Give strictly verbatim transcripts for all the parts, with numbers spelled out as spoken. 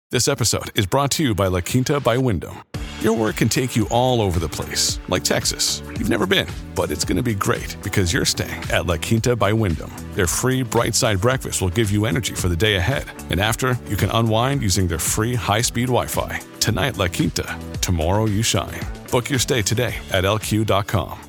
This episode is brought to you by La Quinta by Wyndham. Your work can take you all over the place, like Texas. You've never been, but it's going to be great because you're staying at La Quinta by Wyndham. Their free Bright Side breakfast will give you energy for the day ahead. And after, you can unwind using their free high-speed Wi-Fi. Tonight, La Quinta. Tomorrow, you shine. Book your stay today at L Q dot com.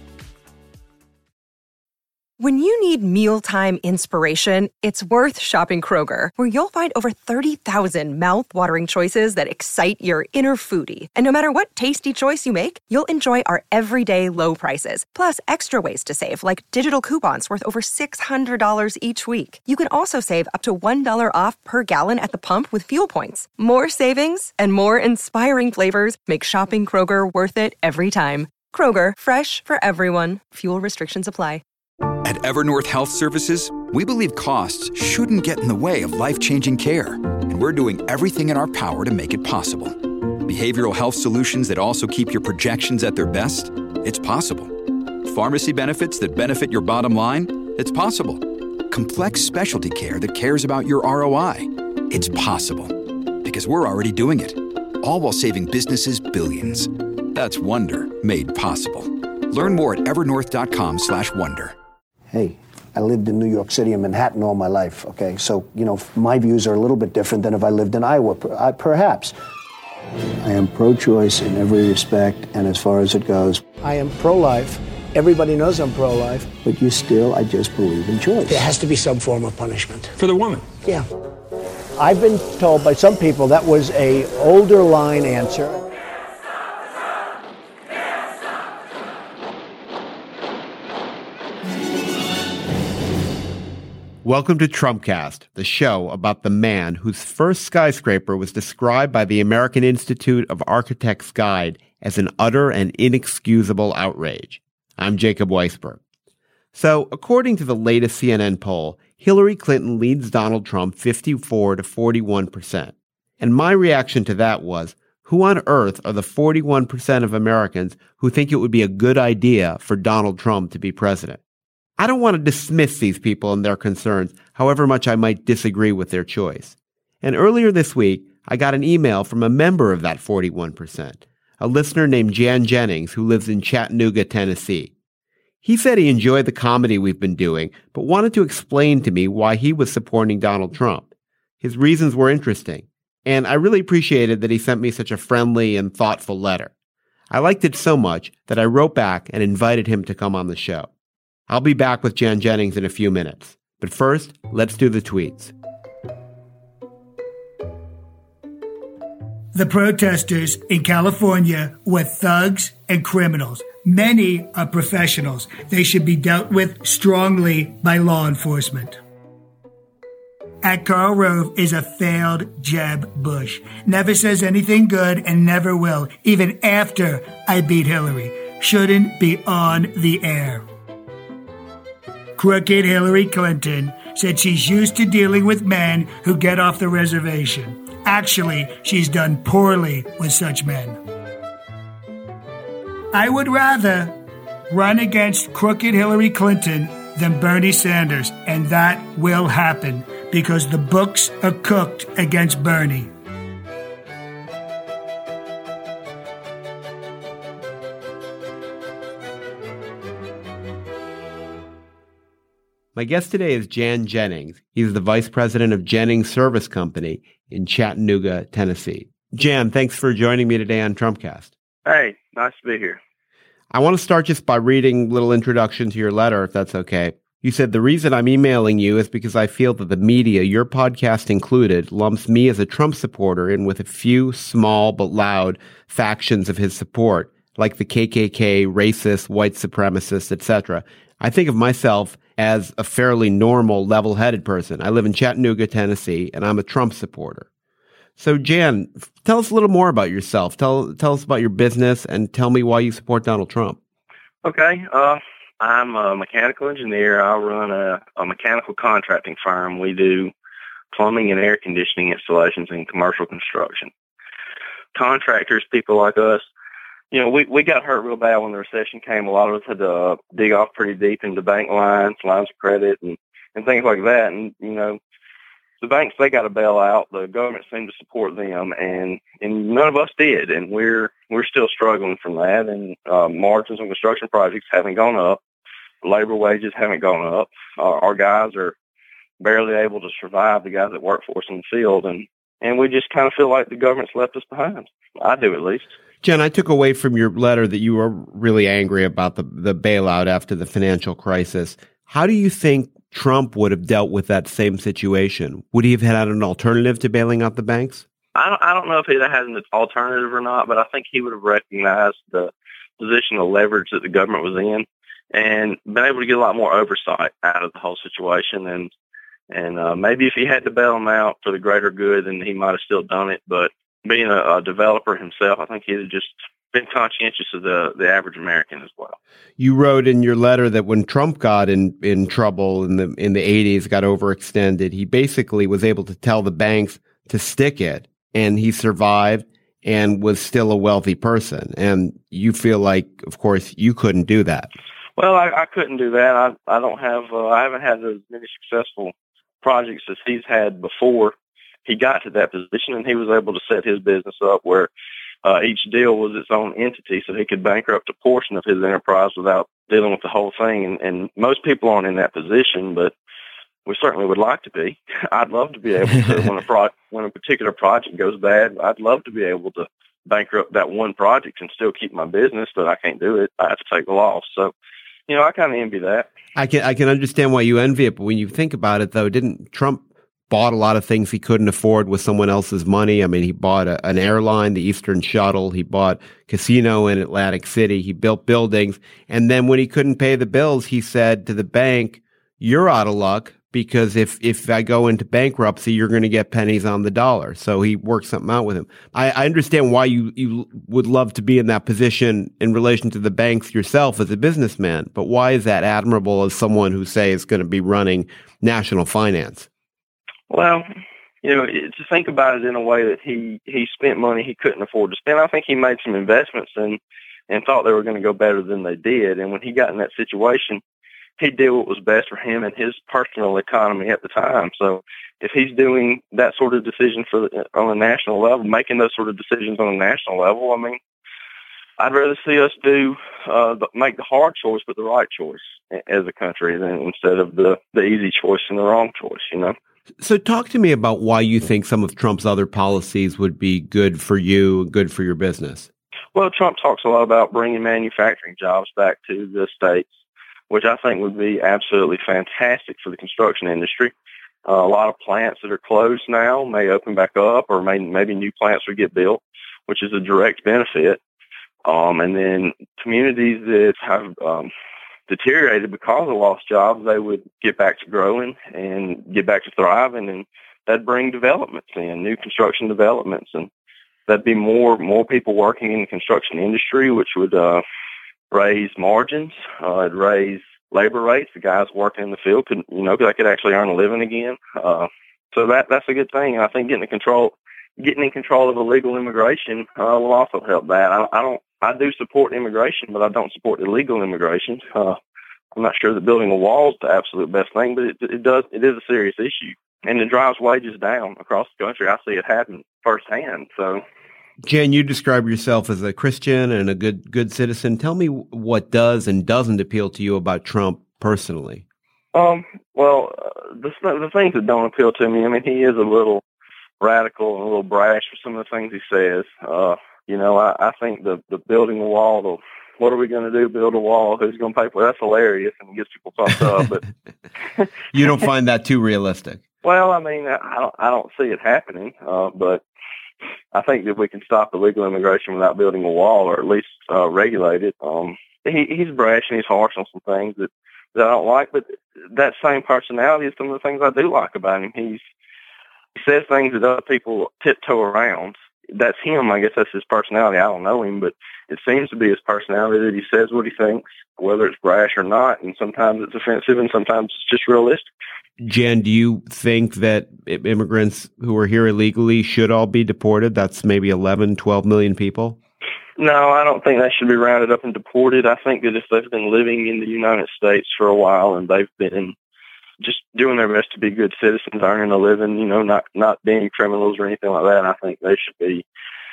When you need mealtime inspiration, it's worth shopping Kroger, where you'll find over thirty thousand mouth-watering choices that excite your inner foodie. And no matter what tasty choice you make, you'll enjoy our everyday low prices, plus extra ways to save, like digital coupons worth over six hundred dollars each week. You can also save up to one dollar off per gallon at the pump with fuel points. More savings and more inspiring flavors make shopping Kroger worth it every time. Kroger, fresh for everyone. Fuel restrictions apply. At Evernorth Health Services, we believe costs shouldn't get in the way of life-changing care, and we're doing everything in our power to make it possible. Behavioral health solutions that also keep your projections at their best? It's possible. Pharmacy benefits that benefit your bottom line? It's possible. Complex specialty care that cares about your R O I? It's possible. Because we're already doing it. All while saving businesses billions. That's Wonder made possible. Learn more at evernorth.com slash wonder. Hey, I lived in New York City and Manhattan all my life, okay? So, you know, my views are a little bit different than if I lived in Iowa, perhaps. I am pro-choice in every respect, and as far as it goes. I am pro-life. Everybody knows I'm pro-life. But you still, I just believe in choice. There has to be some form of punishment. For the woman? Yeah. I've been told by some people that was a older line answer. Welcome to Trumpcast, the show about the man whose first skyscraper was described by the American Institute of Architects Guide as an utter and inexcusable outrage. I'm Jacob Weisberg. So, according to the latest C N N poll, Hillary Clinton leads Donald Trump fifty-four to forty-one percent. And my reaction to that was, who on earth are the forty-one percent of Americans who think it would be a good idea for Donald Trump to be president? I don't want to dismiss these people and their concerns, however much I might disagree with their choice. And earlier this week, I got an email from a member of that forty-one percent, a listener named Jan Jennings who lives in Chattanooga, Tennessee. He said he enjoyed the comedy we've been doing, but wanted to explain to me why he was supporting Donald Trump. His reasons were interesting, and I really appreciated that he sent me such a friendly and thoughtful letter. I liked it so much that I wrote back and invited him to come on the show. I'll be back with Jan Jennings in a few minutes. But first, let's do the tweets. The protesters in California were thugs and criminals. Many are professionals. They should be dealt with strongly by law enforcement. At Karl Rove is a failed Jeb Bush. Never says anything good and never will, even after I beat Hillary. Shouldn't be on the air. Crooked Hillary Clinton said she's used to dealing with men who get off the reservation. Actually, she's done poorly with such men. I would rather run against crooked Hillary Clinton than Bernie Sanders, and that will happen because the books are cooked against Bernie. My guest today is Jan Jennings. He's the vice president of Jennings Service Company in Chattanooga, Tennessee. Jan, thanks for joining me today on Trumpcast. Hey, nice to be here. I want to start just by reading a little introduction to your letter, if that's okay. You said, the reason I'm emailing you is because I feel that the media, your podcast included, lumps me as a Trump supporter in with a few small but loud factions of his support, like the K K K, racist, white supremacists, et cetera. I think of myself as a fairly normal, level-headed person. I live in Chattanooga, Tennessee, and I'm a Trump supporter. So, Jan, tell us a little more about yourself. Tell tell us about your business and tell me why you support Donald Trump. Okay. Uh, I'm a mechanical engineer. I run a, a mechanical contracting firm. We do plumbing and air conditioning installations in commercial construction. Contractors, people like us, you know, we, we got hurt real bad when the recession came. A lot of us had to uh, dig off pretty deep into bank lines, lines of credit, and, and things like that. And, you know, the banks, they got a bailout. The government seemed to support them, and, and none of us did. And we're we're still struggling from that. And uh, margins on construction projects haven't gone up. Labor wages haven't gone up. Uh, our guys are barely able to survive, the guys that work for us in the field. And, and we just kind of feel like the government's left us behind. I do, at least. Jen, I took away from your letter that you were really angry about the, the bailout after the financial crisis. How do you think Trump would have dealt with that same situation? Would he have had an alternative to bailing out the banks? I don't, I don't know if he had an alternative or not, but I think he would have recognized the position of leverage that the government was in and been able to get a lot more oversight out of the whole situation. And and uh, maybe if he had to bail them out for the greater good, then he might have still done it. But being a, a developer himself, I think he'd have just been conscientious of the, the average American as well. You wrote in your letter that when Trump got in, in trouble in the in the eighties, got overextended, he basically was able to tell the banks to stick it, and he survived and was still a wealthy person. And you feel like, of course, you couldn't do that. Well, I, I couldn't do that. I I don't have uh, I haven't had as many successful projects as he's had before he got to that position, and he was able to set his business up where Uh, each deal was its own entity, so he could bankrupt a portion of his enterprise without dealing with the whole thing. And, and most people aren't in that position, but we certainly would like to be. I'd love to be able to, when a pro- when a particular project goes bad, I'd love to be able to bankrupt that one project and still keep my business, but I can't do it. I have to take the loss. So, you know, I kind of envy that. I can I can understand why you envy it, but when you think about it, though, didn't Trump bought a lot of things he couldn't afford with someone else's money? I mean, he bought a, an airline, the Eastern Shuttle. He bought casino in Atlantic City. He built buildings. And then when he couldn't pay the bills, he said to the bank, you're out of luck because if, if I go into bankruptcy, you're going to get pennies on the dollar. So he worked something out with him. I, I understand why you, you would love to be in that position in relation to the banks yourself as a businessman, but why is that admirable as someone who, say, is going to be running national finance? Well, you know, to think about it in a way that he, he spent money he couldn't afford to spend. I think he made some investments and, and thought they were going to go better than they did. And when he got in that situation, he did what was best for him and his personal economy at the time. So if he's doing that sort of decision for the, on a national level, making those sort of decisions on a national level, I mean, I'd rather see us do uh, make the hard choice but the right choice as a country than instead of the, the easy choice and the wrong choice, you know. So talk to me about why you think some of Trump's other policies would be good for you, good for your business. Well, Trump talks a lot about bringing manufacturing jobs back to the states, which I think would be absolutely fantastic for the construction industry. Uh, a lot of plants that are closed now may open back up, or may, maybe new plants will get built, which is a direct benefit. Um, and then communities that have um, deteriorated because of lost jobs, they would get back to growing and get back to thriving, and that'd bring developments in, new construction developments, and that'd be more more people working in the construction industry, which would uh, raise margins, uh, it'd raise labor rates. The guys working in the field could, you know, they could actually earn a living again. Uh, so that that's a good thing. And I think getting the control, getting in control of illegal immigration uh, will also help that. I, I don't. I do support immigration, but I don't support illegal immigration. Uh, I'm not sure that building a wall is the absolute best thing, but it, it does. It is a serious issue, and it drives wages down across the country. I see it happen firsthand. So, Jen, you describe yourself as a Christian and a good good citizen. Tell me what does and doesn't appeal to you about Trump personally. Um. Well, uh, the the things that don't appeal to me. I mean, he is a little radical and a little brash for some of the things he says. Uh. You know, I, I think the, the building a wall, the, what are we going to do, build a wall, who's going to pay for it? That's hilarious and gets people pumped up. But you don't find that too realistic? Well, I mean, I don't, I don't see it happening, uh, but I think that we can stop illegal immigration without building a wall, or at least uh, regulate it. Um, he, he's brash and he's harsh on some things that, that I don't like, but that same personality is some of the things I do like about him. He's, he says things that other people tiptoe around. That's him. I guess that's his personality. I don't know him, but it seems to be his personality that he says what he thinks, whether it's brash or not. And sometimes it's offensive and sometimes it's just realistic. Jen, do you think that immigrants who are here illegally should all be deported? That's maybe eleven, twelve million people. No, I don't think they should be rounded up and deported. I think that if they've been living in the United States for a while and they've been just doing their best to be good citizens, earning a living, you know, not, not being criminals or anything like that. And I think they should be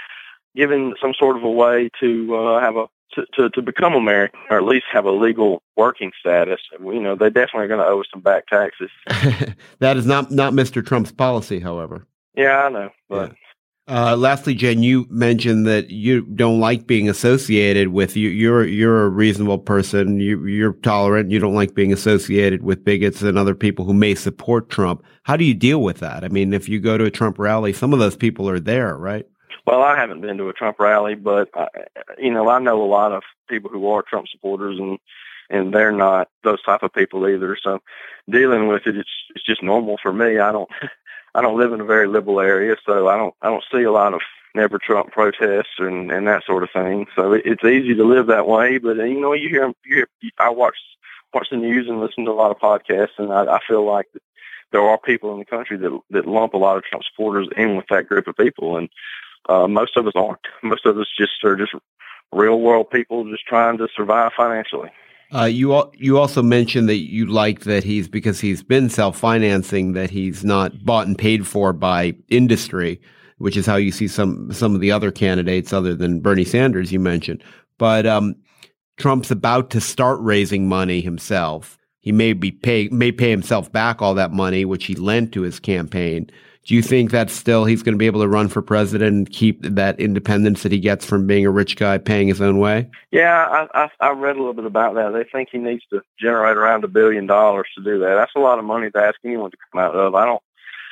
given some sort of a way to uh, have a to, to, to become American, or at least have a legal working status. You know, they definitely are going to owe us some back taxes. That is not, not Mister Trump's policy, however. Yeah, I know. But yeah. uh, lastly, Jen, you mentioned that you don't like being associated with you. You're you're a reasonable person. You, you're tolerant. You don't like being associated with bigots and other people who may support Trump. How do you deal with that? I mean, if you go to a Trump rally, some of those people are there, right? Well, I haven't been to a Trump rally, but, I, you know, I know a lot of people who are Trump supporters, and and they're not those type of people either. So dealing with it, it's it's just normal for me. I don't I don't live in a very liberal area, so I don't I don't see a lot of Never Trump protests and, and that sort of thing. So it, it's easy to live that way. But, you know, you hear, you hear I watch, watch the news and listen to a lot of podcasts, and I, I feel like that there are people in the country that that lump a lot of Trump supporters in with that group of people. And Uh, most of us aren't. Most of us just are just real world people just trying to survive financially. Uh, you al- you also mentioned that you like that he's, because he's been self-financing, that he's not bought and paid for by industry, which is how you see some some of the other candidates other than Bernie Sanders you mentioned. But um, Trump's about to start raising money himself. He may be pay may pay himself back all that money, which he lent to his campaign. Do you think that still he's going to be able to run for president and keep that independence that he gets from being a rich guy paying his own way? Yeah, I, I, I read a little bit about that. They think he needs to generate around a billion dollars to do that. That's a lot of money to ask anyone to come out of. I don't,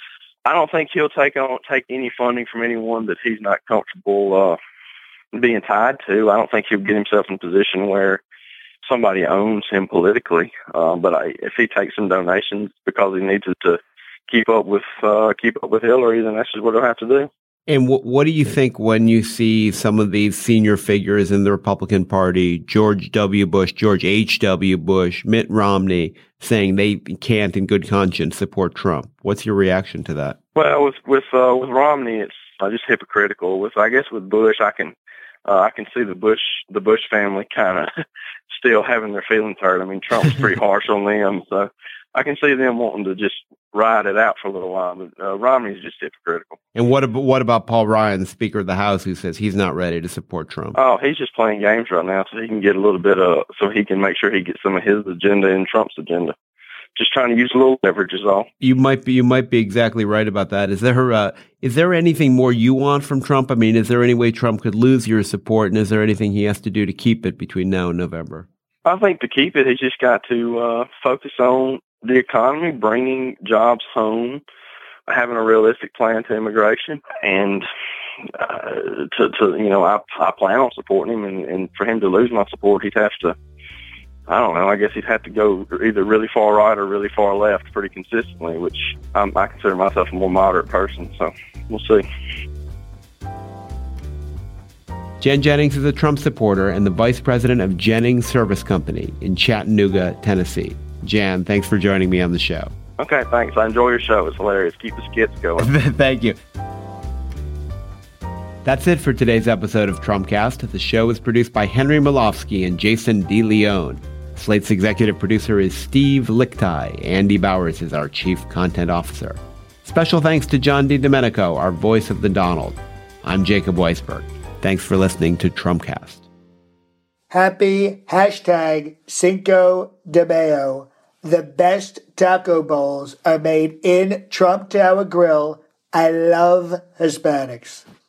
I don't think he'll take on take any funding from anyone that he's not comfortable uh, being tied to. I don't think he'll get himself in a position where somebody owns him politically. Uh, but I, if he takes some donations because he needs it to keep up with uh, keep up with Hillary, then that's just what he'll have to do. And w- what do you think when you see some of these senior figures in the Republican Party, George W. Bush, George H W. Bush, Mitt Romney, saying they can't in good conscience support Trump? What's your reaction to that? Well, with with uh, with Romney, it's uh, just hypocritical. With I guess with Bush, I can uh, I can see the Bush the Bush family kind of still having their feelings hurt. I mean, Trump's pretty harsh on them, so I can see them wanting to just ride it out for a little while, but uh, Romney's just hypocritical. And what about, what about Paul Ryan, the Speaker of the House, who says he's not ready to support Trump? Oh, he's just playing games right now so he can get a little bit of, so he can make sure he gets some of his agenda and Trump's agenda. Just trying to use a little leverage is all. You might be, you might be exactly right about that. Is there, uh, is there anything more you want from Trump? I mean, is there any way Trump could lose your support, and is there anything he has to do to keep it between now and November? I think to keep it, he's just got to uh, focus on the economy, bringing jobs home, having a realistic plan to immigration, and uh, to, to, you know, I, I plan on supporting him, and, and for him to lose my support, he'd have to, I don't know, I guess he'd have to go either really far right or really far left pretty consistently, which I'm, I consider myself a more moderate person, so we'll see. Jen Jennings is a Trump supporter and the vice president of Jennings Service Company in Chattanooga, Tennessee. Jan, thanks for joining me on the show. Okay, thanks. I enjoy your show. It's hilarious. Keep the skits going. Thank you. That's it for today's episode of Trumpcast. The show is produced by Henry Malofsky and Jason DeLeon. Slate's executive producer is Steve Lichtai. Andy Bowers is our chief content officer. Special thanks to John DiDomenico, our voice of the Donald. I'm Jacob Weisberg. Thanks for listening to Trumpcast. Happy hashtag Cinco de Mayo. The best taco bowls are made in Trump Tower Grill. I love Hispanics.